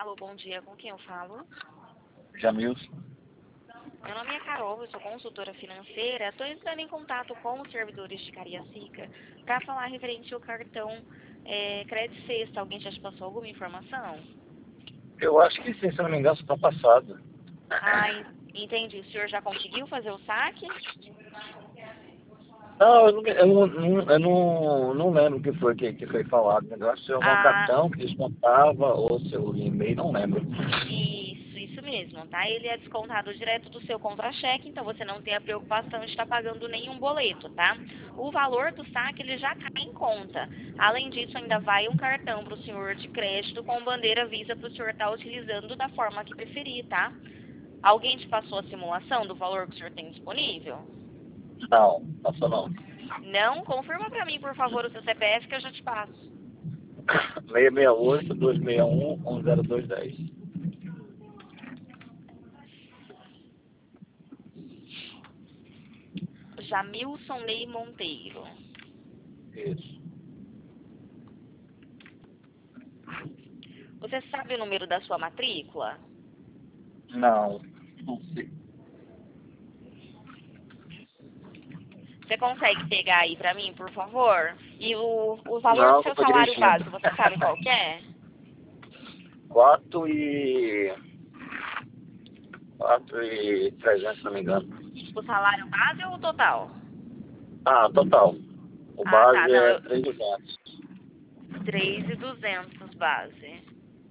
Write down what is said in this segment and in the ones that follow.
Alô, bom dia. Com quem eu falo? Jamilson. Meu nome é Carol, eu sou consultora financeira. Estou entrando em contato com os servidores de Cariacica para falar referente ao cartão Crédito Sexta. Alguém já te passou alguma informação? Eu acho que sim, se eu não me engano, está passado. Ah, entendi. O senhor já conseguiu fazer o saque? Não, eu não lembro o que foi que foi falado. Eu acho que foi algum Ah, cartão que descontava ou seu e-mail, não lembro. isso mesmo, tá? Ele é descontado direto do seu contra-cheque, então você não tem a preocupação de estar pagando nenhum boleto, tá? O valor do saque, ele já cai em conta. Além disso, ainda vai um cartão para o senhor de crédito com bandeira Visa para o senhor estar utilizando da forma que preferir, tá? Alguém te passou a simulação do valor que o senhor tem disponível? Não, passou não. Não? Confirma para mim, por favor, o seu CPF que eu já te passo. 668-261-10210. Jamilson Ney Monteiro. Isso. Você sabe o número da sua matrícula? Não, não sei. Você consegue pegar aí pra mim, por favor? E o valor do Não, que eu seu tô salário dirigindo. base, você sabe qual que é? 4.300, se não me engano. O salário base ou o total? Ah, total. O Ah, tá. base Não, é 3.200. 3.200 base.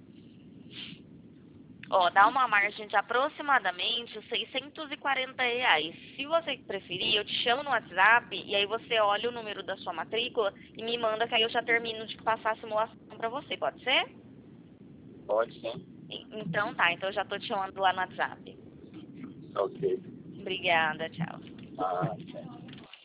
Ó, dá uma margem de aproximadamente R$ 640. Se você preferir, eu te chamo no WhatsApp e aí você olha o número da sua matrícula e me manda que aí eu já termino de passar a simulação pra você, pode ser? Pode sim. Então tá, então eu já tô te chamando lá no WhatsApp. Ok. Obrigada, tchau. Ah,